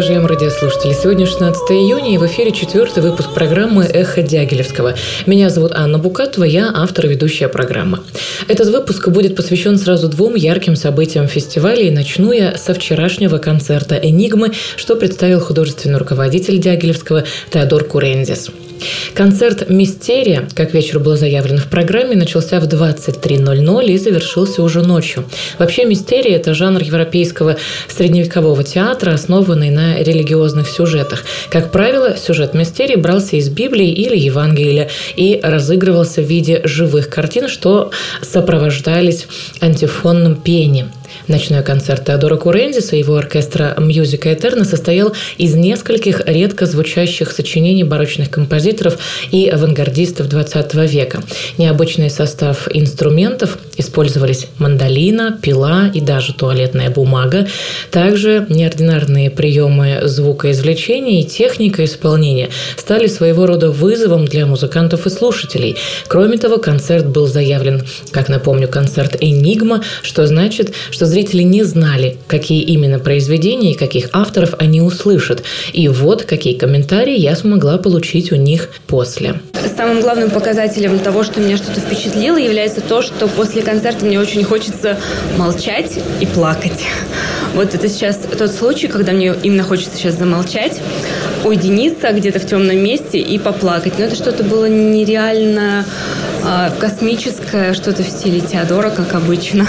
уважаемые радиослушатели! Сегодня 16 июня и в эфире 4-й выпуск программы «Эхо Дягилевского». Меня зовут Анна Букатова, я автор и ведущая программы. Этот выпуск будет посвящен сразу двум ярким событиям фестиваля, и начну я со вчерашнего концерта «Энигмы», что представил художественный руководитель Дягилевского Теодор Курендис. Концерт «Мистерия», как вечер было заявлено в программе, начался в 23:00 и завершился уже ночью. Вообще «Мистерия» — это жанр европейского средневекового театра, основанный на религиозных сюжетах. Как правило, сюжет «Мистерии» брался из Библии или Евангелия и разыгрывался в виде живых картин, что сопровождались антифонным пением. Ночной концерт Теодора Курендиса и его оркестра «Мьюзика Этерна» состоял из нескольких редко звучащих сочинений барочных композиторов и авангардистов XX века. Необычный состав инструментов — использовались мандолина, пила и даже туалетная бумага. Также неординарные приемы звукоизвлечения и техника исполнения стали своего рода вызовом для музыкантов и слушателей. Кроме того, концерт был заявлен, как напомню, концерт «Энигма», что значит, что зрители не знали, какие именно произведения и каких авторов они услышат. И вот какие комментарии я смогла получить у них после. Самым главным показателем того, что меня что-то впечатлило, является то, что после концерта мне очень хочется молчать и плакать. Вот это сейчас тот случай, когда мне именно хочется сейчас замолчать, уединиться где-то в темном месте и поплакать. Но это что-то было нереально космическое, что-то в стиле Теодора, как обычно.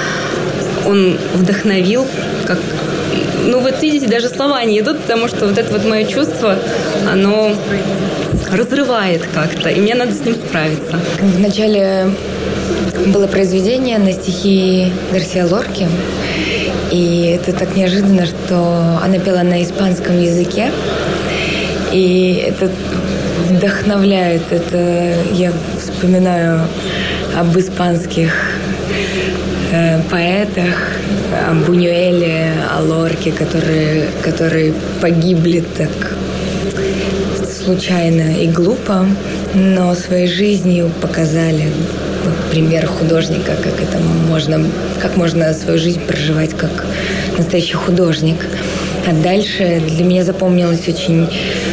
Он вдохновил, как... Ну, вот видите, даже слова не идут, потому что вот это вот мое чувство, оно разрывает как-то, и мне надо с ним справиться. Вначале было произведение на стихи Гарсиа Лорки, и это так неожиданно, что она пела на испанском языке, и это вдохновляет. Это я вспоминаю об испанских поэтах, о Бунюэле, о Лорке, которые погибли так случайно и глупо, но своей жизнью показали пример художника, как можно свою жизнь проживать как настоящий художник. А дальше для меня запомнилось очень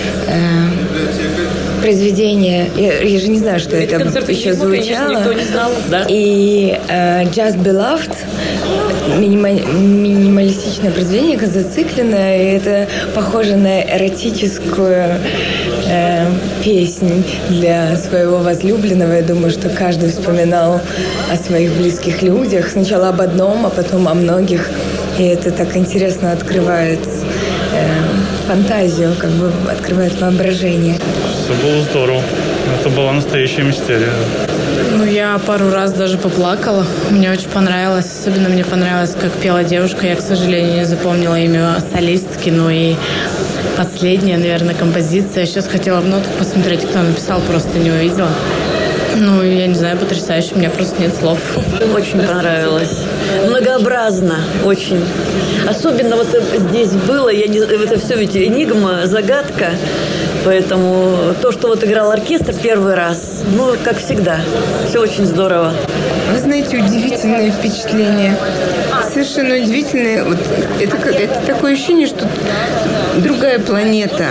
произведение, я же не знаю, что это еще звучало. Никто не знал, да? И Just Beloved, минималистичное произведение, зацикленное, и это похоже на эротическую песнь для своего возлюбленного. Я думаю, что каждый вспоминал о своих близких людях. Сначала об одном, а потом о многих. И это так интересно открывает фантазию, как бы открывает воображение. Все было здорово. Это была настоящая мистерия. Я пару раз даже поплакала. Мне очень понравилось. Особенно мне понравилось, как пела девушка. Я, к сожалению, не запомнила имя солистки, и последняя, наверное, композиция. Я сейчас хотела в нотах посмотреть, кто написал, просто не увидела. Я не знаю, потрясающе. У меня просто нет слов. Очень понравилось. Многообразно очень. Особенно вот здесь было, это все ведь энигма, загадка. Поэтому то, что вот играл оркестр первый раз, как всегда, все очень здорово. Вы знаете, удивительное впечатление. Совершенно удивительное. Это такое ощущение, что другая планета,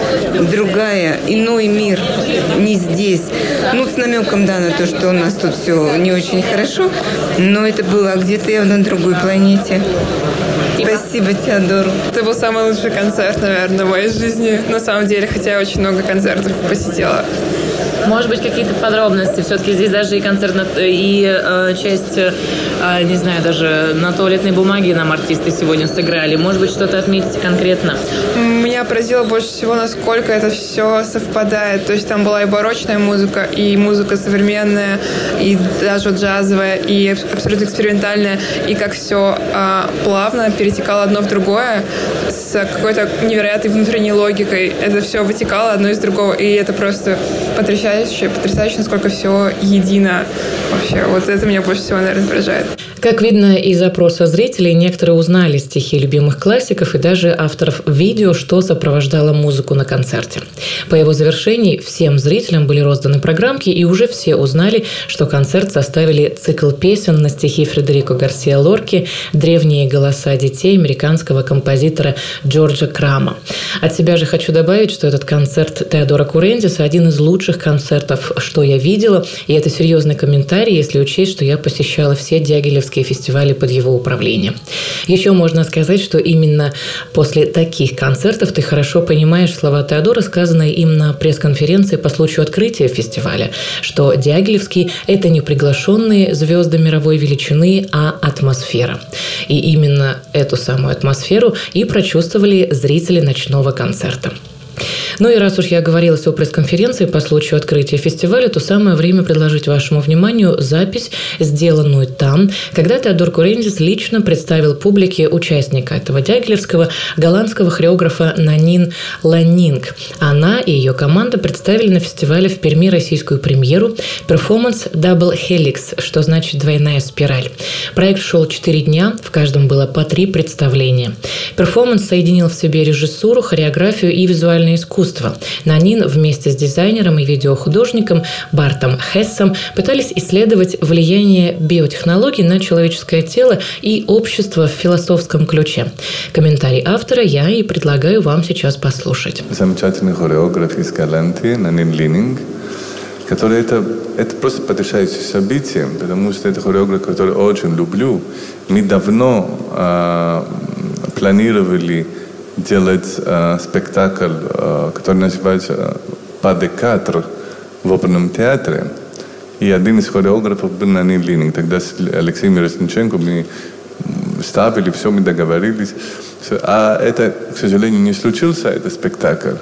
иной мир, не здесь. С намеком, на то, что у нас тут все не очень хорошо, но это было где-то явно на другой планете. Спасибо Теодору. Это был самый лучший концерт, наверное, в моей жизни. На самом деле, хотя я очень много концертов посетила. Может быть, какие-то подробности? Все-таки здесь даже и концерт, и часть, не знаю, даже на туалетной бумаге нам артисты сегодня сыграли. Может быть, что-то отметите конкретно? Меня поразило больше всего, насколько это все совпадает. То есть там была и барочная музыка, и музыка современная, и даже джазовая, и абсолютно экспериментальная. И как все плавно перетекало одно в другое с какой-то невероятной внутренней логикой. Это все вытекало одно из другого, и это просто потрясающе. потрясающе, насколько все едино вообще. Вот это меня больше всего, наверное, поражает. Как видно из опроса зрителей, некоторые узнали стихи любимых классиков и даже авторов видео, что сопровождало музыку на концерте. По его завершении всем зрителям были розданы программки, и уже все узнали, что концерт составили цикл песен на стихи Фредерико Гарсиа Лорки «Древние голоса детей» американского композитора Джорджа Крама. От себя же хочу добавить, что этот концерт Теодора Курентиса – один из лучших концертов, что я видела, и это серьезный комментарий, если учесть, что я посещала все дягилевские фестивали под его управлением. Еще можно сказать, что именно после таких концертов ты хорошо понимаешь слова Теодора, сказанные им на пресс-конференции по случаю открытия фестиваля, что Дягилевский – это не приглашенные звезды мировой величины, а атмосфера. И именно эту самую атмосферу и прочувствовали зрители ночного концерта. Ну и раз уж я оговорилась о пресс-конференции по случаю открытия фестиваля, то самое время предложить вашему вниманию запись, сделанную там, когда Теодор Курентис лично представил публике участника этого дягилевского голландского хореографа Нанин Ланнинг. Она и ее команда представили на фестивале в Перми российскую премьеру перформанс «Double Helix», что значит «двойная спираль». Проект шел 4 дня, в каждом было по 3 представления. Перформанс соединил в себе режиссуру, хореографию и визуальное искусство. Нанин вместе с дизайнером и видеохудожником Бартом Хессом пытались исследовать влияние биотехнологий на человеческое тело и общество в философском ключе. Комментарий автора я и предлагаю вам сейчас послушать. Замечательный хореограф из Голландии Нанин Ланнинг, который это просто потрясающее событие, потому что это хореограф, который очень люблю. Мы давно планировали делать спектакль, который называется «Pas de quatre» в оперном театре. И один из хореографов был Нанин Ланнинг. Тогда с Алексеем Миросниченко мы ставили, все, мы договорились. А это, к сожалению, не случился, этот спектакль.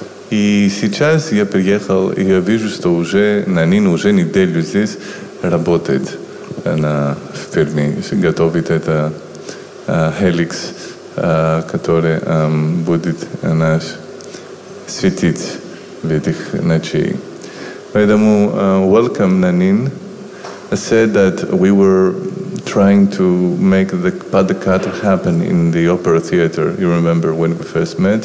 И сейчас я приехал, и я вижу, что уже Нанин уже неделю здесь работает в Перми, готовит это «Helix», который будет нас светить в этих ночей. Поэтому welcome, Nanin. I said that we were trying to make the Pas de quatre happen in the opera theater. You remember when we first met,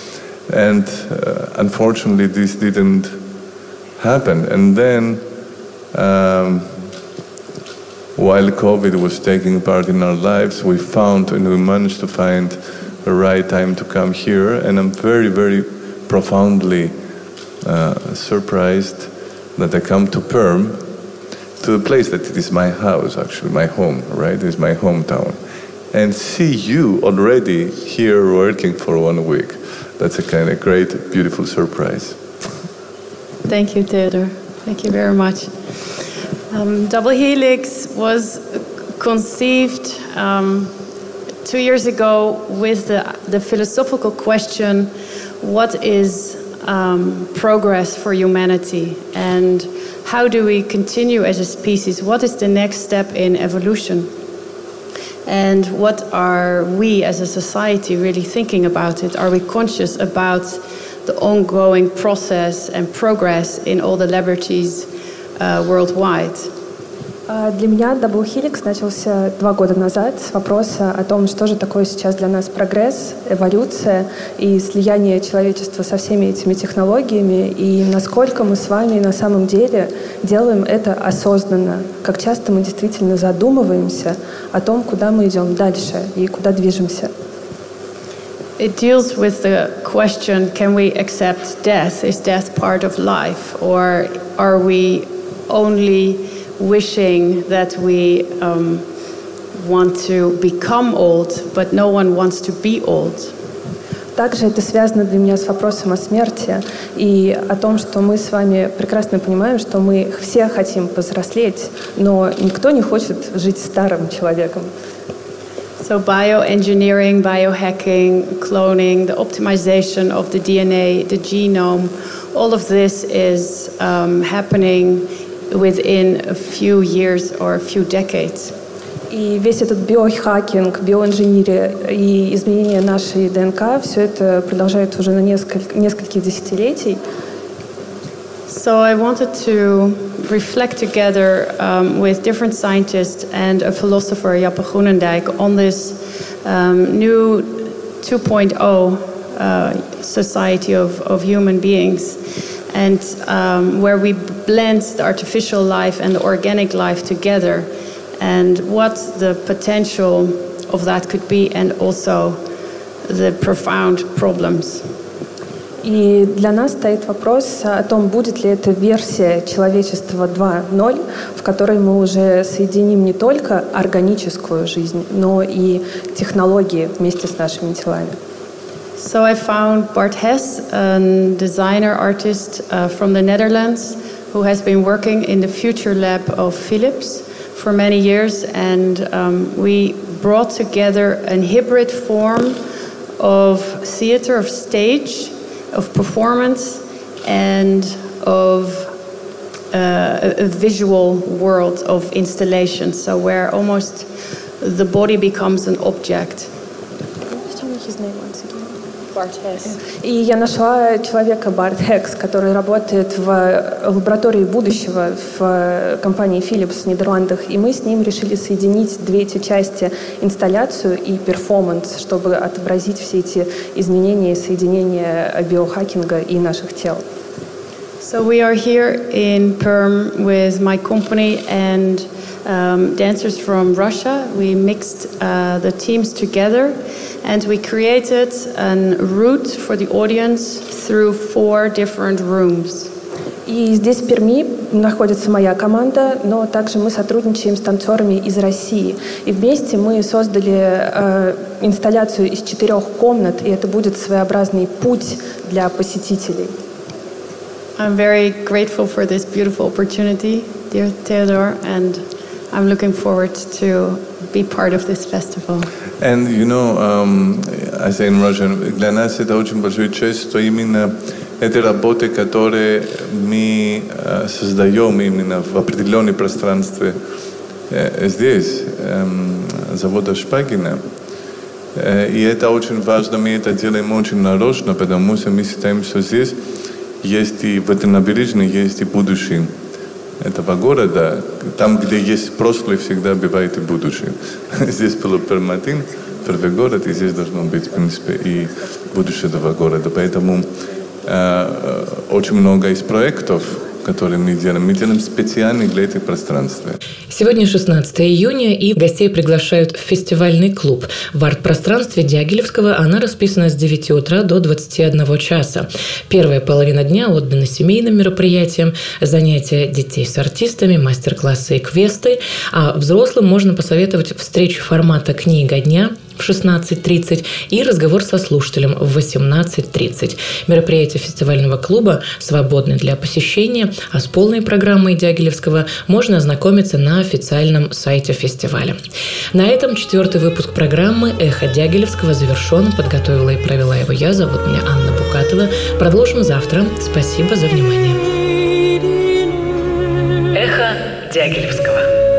and unfortunately this didn't happen. And then, while COVID was taking part in our lives, we found and we managed to find the right time to come here. And I'm very, very profoundly surprised that I come to Perm, to a place that it is my house, actually, my home, right? It's my hometown. And see you already here working for 1 week. That's a kind of great, beautiful surprise. Thank you, Theodor. Thank you very much. Double Helix was conceived 2 years ago with the philosophical question, what is progress for humanity, and how do we continue as a species? What is the next step in evolution? And what are we as a society really thinking about it? Are we conscious about the ongoing process and progress in all the laboratories worldwide? Для меня Double Helix начался 2 года назад с вопроса о том, что же такое сейчас для нас прогресс, эволюция и слияние человечества со всеми этими технологиями, и насколько мы с вами на самом деле делаем это осознанно, как часто мы действительно задумываемся о том, куда мы идем дальше и куда движемся. It deals with the question, can we accept death? Is death part of life? Or are we only wishing that we want to become old, but no one wants to be old? Также это связано для меня с вопросом о смерти и о том, что мы с вами прекрасно понимаем, что мы все хотим повзрослеть, но никто не хочет жить старым человеком. So bioengineering, biohacking, cloning, the optimization of the DNA, the genome, all of this is happening within a few years or a few decades. И весь этот биохакинг, биоинженерия и изменение нашей ДНК, все это продолжается уже на нескольких десятилетий. So I wanted to reflect together with different scientists and a philosopher, Jappe Groenendijk, on this new 2.0 society of human beings, and where we blend the artificial life and the organic life together, and what the potential of that could be, and also the profound problems. И для нас стоит вопрос о том, будет ли это версия человечества 2.0, в которой мы уже соединим не только органическую жизнь, но и технологии вместе с нашими телами. So I found Bart Hess, a designer artist from the Netherlands, who has been working in the future lab of Philips for many years, and we brought together a hybrid form of theater, of stage, of performance, and of a visual world of installation, so where almost the body becomes an object. И я нашла человека Барт Хекс, который работает в лаборатории будущего в компании Philips в Нидерландах, и мы с ним решили соединить две эти части, инсталляцию и перформанс, чтобы отобразить все эти изменения и соединения биохакинга и наших тел. So we are here in Perm with my company and dancers from Russia. We mixed the teams together, and we created a route for the audience through 4 different rooms. И здесь в Перми находится моя команда, но также мы сотрудничаем с танцорами из России. И вместе мы создали инсталляцию из 4 комнат, и это будет своеобразный путь для посетителей. I'm very grateful for this beautiful opportunity, dear Theodore, and I'm looking forward to be part of this festival. And you know, I say in Russian, для нас это очень большая честь, что именно эти работы, которые мы создаем именно в определенном пространстве здесь, завода Шпагина. И это очень важно, мы это делаем очень нарочно, потому что мы считаем, что здесь есть и в этой набережной, есть и будущее этого города. Там, где есть прошлое, всегда бывает и будущее. Здесь был Перматин, первый город, и здесь должно быть, в принципе, и будущее этого города. Поэтому очень много из проектов, которые мы делаем специально для этих пространств. Сегодня 16 июня, и гостей приглашают в фестивальный клуб. В арт-пространстве Дягилевского она расписана с 9 утра до 21 часа. Первая половина дня отдана семейным мероприятиям, занятия детей с артистами, мастер-классы и квесты. А взрослым можно посоветовать встречу формата «Книга дня» в 16:30 и разговор со слушателем в 18:30. Мероприятия фестивального клуба свободны для посещения, а с полной программой Дягилевского можно ознакомиться на официальном сайте фестиваля. На этом 4-й выпуск программы «Эхо Дягилевского» завершен. Подготовила и провела его я. Зовут меня Анна Букатова. Продолжим завтра. Спасибо за внимание. Эхо Дягилевского.